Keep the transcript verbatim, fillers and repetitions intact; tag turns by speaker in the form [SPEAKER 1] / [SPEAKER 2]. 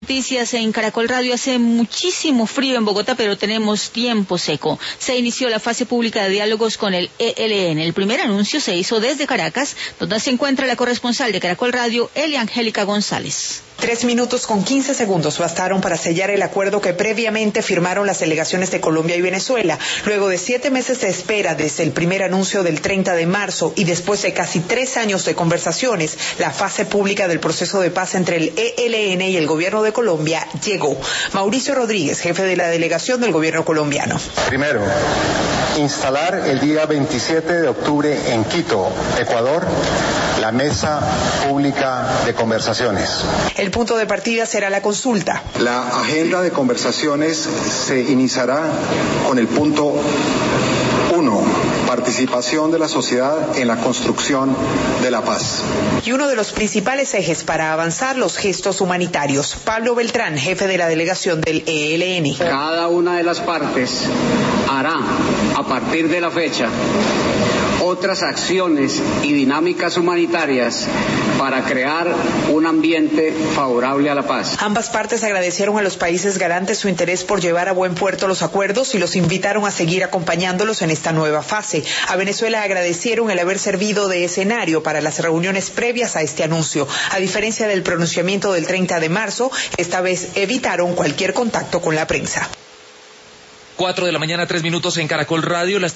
[SPEAKER 1] noticias en Caracol Radio. Hace muchísimo frío en Bogotá, pero tenemos tiempo seco. Se inició la fase pública de diálogos con el E L N. El primer anuncio se hizo desde Caracas, donde se encuentra la corresponsal de Caracol Radio, Elia Angélica González.
[SPEAKER 2] Tres minutos con quince segundos bastaron para sellar el acuerdo que previamente firmaron las delegaciones de Colombia y Venezuela. Luego de siete meses de espera desde el primer anuncio del treinta de marzo y después de casi tres años de conversaciones, la fase pública del proceso de paz entre el E L N y el gobierno de Colombia llegó. Mauricio Rodríguez, jefe de la delegación del gobierno colombiano.
[SPEAKER 3] Primero, instalar el día veintisiete de octubre en Quito, Ecuador, la mesa pública de conversaciones.
[SPEAKER 2] El punto de partida será la consulta.
[SPEAKER 3] La agenda de conversaciones se iniciará con el punto uno, participación de la sociedad en la construcción de la paz.
[SPEAKER 2] Y uno de los principales ejes para avanzar, los gestos humanitarios. Pablo Beltrán, jefe de la delegación del E L N.
[SPEAKER 4] Cada una de las partes hará, a partir de la fecha, otras acciones y dinámicas humanitarias para crear un ambiente favorable a la paz.
[SPEAKER 2] Ambas partes agradecieron a los países garantes su interés por llevar a buen puerto los acuerdos y los invitaron a seguir acompañándolos en esta nueva fase. A Venezuela agradecieron el haber servido de escenario para las reuniones previas a este anuncio. A diferencia del pronunciamiento del treinta de marzo, esta vez evitaron cualquier contacto con la prensa.
[SPEAKER 5] Cuatro de la mañana, tres minutos en Caracol Radio. Las